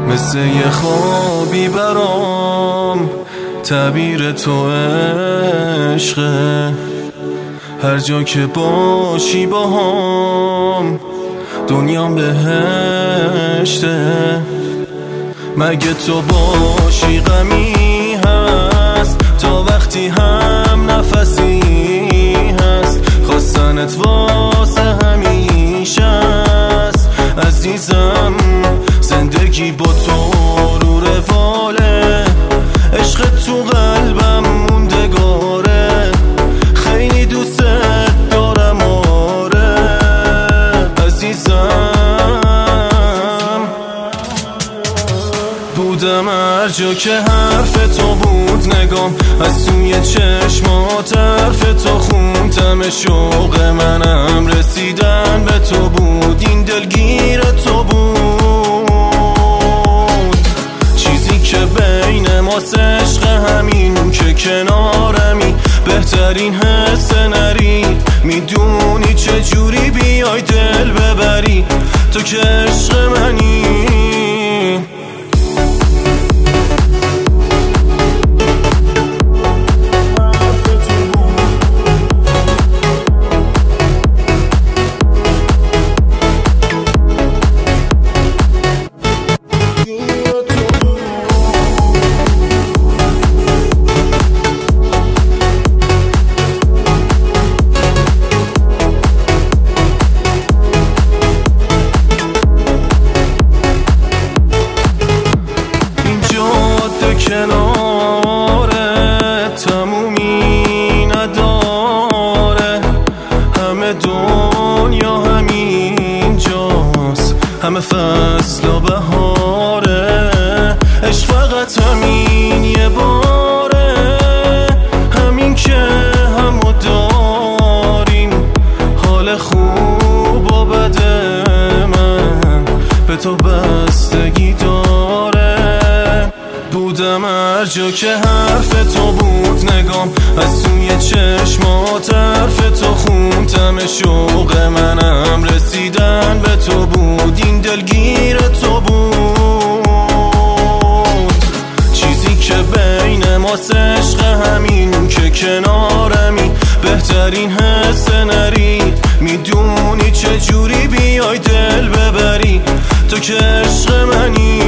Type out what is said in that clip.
مثل یه خوابی برام تعبیر تو عشقه. هر جا که باشی باهام دنیام بهشته. مگه تو باشی غمی هست تا وقتی هم نفسی هست. خواستنت واسه همیشه است عزیزم. زندگی با تو رو رواله. عشق تو قلبم موندگاره. خیلی دوست دارم آره عزیزم. بودم هر جا که حرف تو بود نگام. از توی چشمات حرف تو خوندم. شوق منم رسیدن به تو بود. این دلگیر تو بود. چیزی که بین ماست عشق همین که کنارمی. بهترین حس نری. میدونی چه جوری بیای دل ببری. تو که عشق منی. کناره تمومی نداره. همه دنیا همین جاست. همه فصل و بهاره. عشق فقط همین یه باره. همین که همو داریم. حال خوب و بد من به تو بستگی داره. بودم هر جا که حرف تو بود نگام. از توی چشمات حرف تو خوندم. شوق منم رسیدن به تو بود. این دلگیر تو بود. چیزی که بین ماست عشق همین که کنارمی. بهترین حس نری. میدونی چه جوری بیای دل ببری. تو که عشق منی.